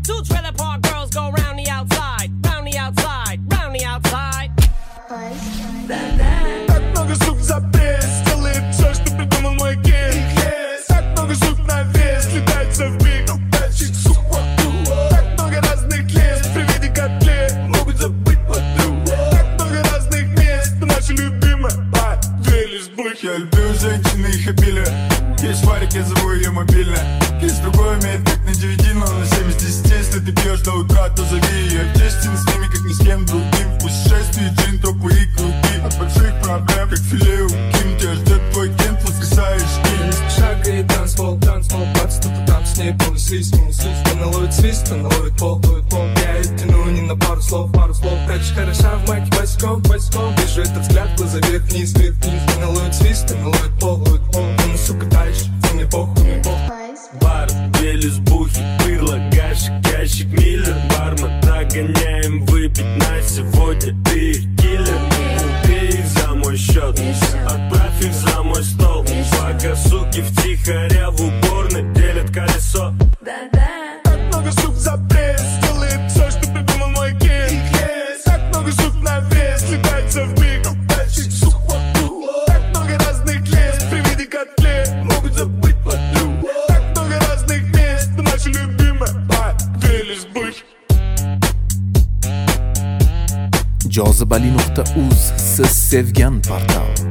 Two trailer park girls go round the outside, round the outside, round the outside. Так много сук за пресс, делает все, что придумал мой гейс. Так много сук на вес, летается в биг, тащит сук вокруг. Так много разных лес, при виде котлет могут забыть подруг. Так много разных мест, но наша любимая подвели с блых. Я люблю женщин и их обилие. Есть шварик, я зову ее мобильная. Есть другой имеет как на DVD, но на 7 из 10. Если ты пьешь до утра, то зови ее. Честен с ними, как ни с кем другим. В путешествии джин, тропы и круги. От больших проблем, как филе у Ким. Тебя ждет твой кент, воскресаешь им. Шаг и танцпол, бац, тут там с ней понеслись. Она ловит свист, она ловит пол. Я ее тяну не на пару слов. Прячешь хороша в майке босиком. Вижу этот взгляд, глаза вверх-вниз. Она ловит свист, она ловит пол. Она, сука, дальше, мне похуй. Бар, Велес, бухи, пырло, гашик, ящик, миллер. Бармен, нагоняем выпить на сегодня. Ты их киллер, убей их за мой счет. Отправь их за мой стол. Пока суки втихаря в уборной делят колесо. Так много сук за пресс, делает все, что придумал мой гейс. Так много сук на вес, летается в биг, тащит сук вокруг. Так много разных лес, при виде котлет могут забыть подруг. Так много разных мест, но наша любимая подвели с блых. Jozibali.uz siz sevgan portal.